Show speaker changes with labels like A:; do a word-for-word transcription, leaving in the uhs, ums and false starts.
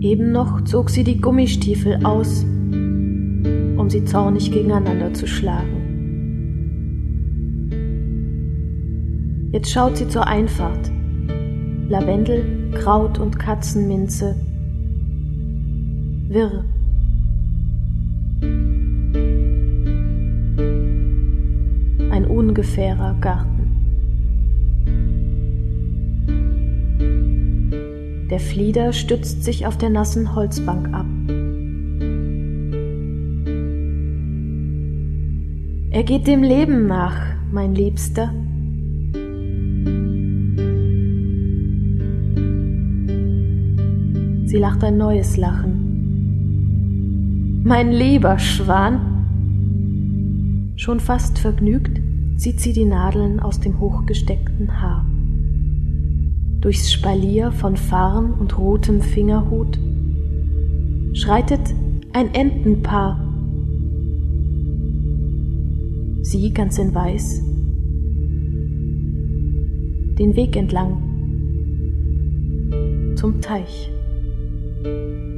A: Eben noch zog sie die Gummistiefel aus, um sie zornig gegeneinander zu schlagen. Jetzt schaut sie zur Einfahrt. Lavendel, Kraut und Katzenminze. Wirr. Ein ungefährer Garten. Der Flieder stützt sich auf der nassen Holzbank ab. Er geht dem Leben nach, mein Liebster. Sie lacht ein neues Lachen. Mein lieber Schwan! Schon fast vergnügt zieht sie die Nadeln aus dem hochgesteckten Haar. Durchs Spalier von Farn und rotem Fingerhut schreitet ein Entenpaar. Sie ganz in Weiß, den Weg entlang zum Teich.